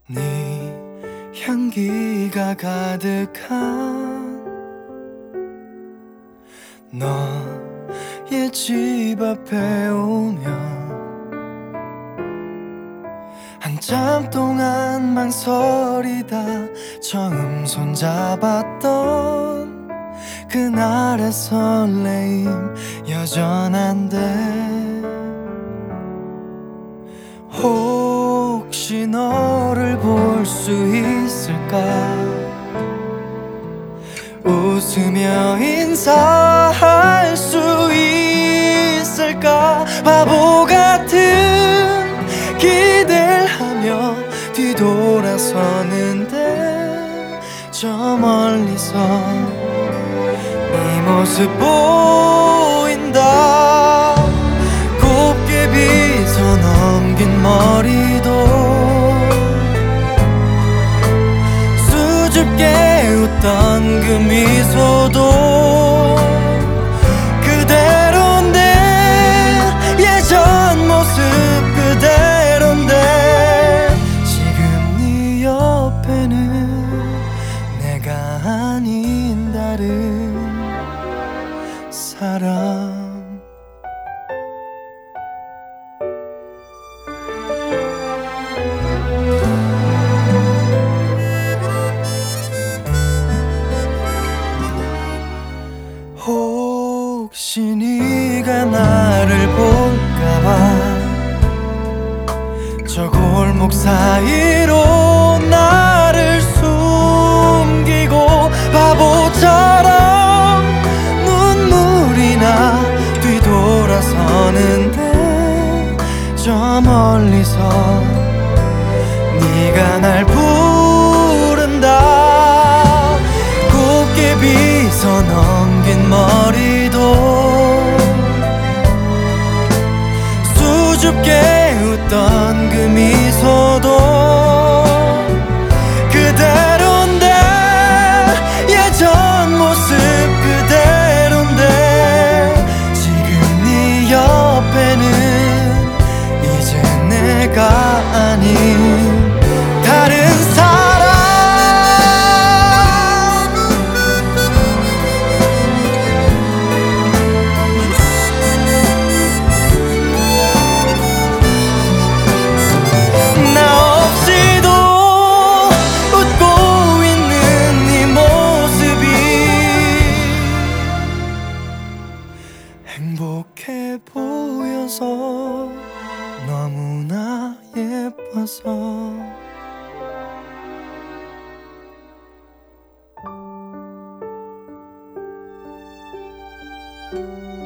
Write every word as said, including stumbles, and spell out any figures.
네 향기가 가득한 너의 집 앞에 오면 한참 동안 망설이다 처음 손잡았던 그날의 설레임 여전한데 혹시 너를 볼 수 있을까 웃으며 인사할 수 있을까 바보 같은 기대를 하며 뒤돌아서는데 저 멀리서 네 모습 보인다 곱게 빗어 넘긴 머리도 수줍게 웃던 그 미소도 그대로인데 예전 모습 그대로인데 지금 네 옆에는 내가 아닌 다른 사람 혹시 네가 나를 볼까봐 저 골목 사이로 나를 숨기고 바보처럼 눈물이 나 뒤돌아서는데 저 멀리서 네가 날 부른다 곱게 빗어 넘긴 머리도 수줍게 웃던 그 미소도 그대로인데 예전 모습 그대로인데 지금 네 옆에는 이제 내가 아닌 다른 사람 나 없이도 웃고 있는 네 모습이 행복해 보여서 너무나 예뻐서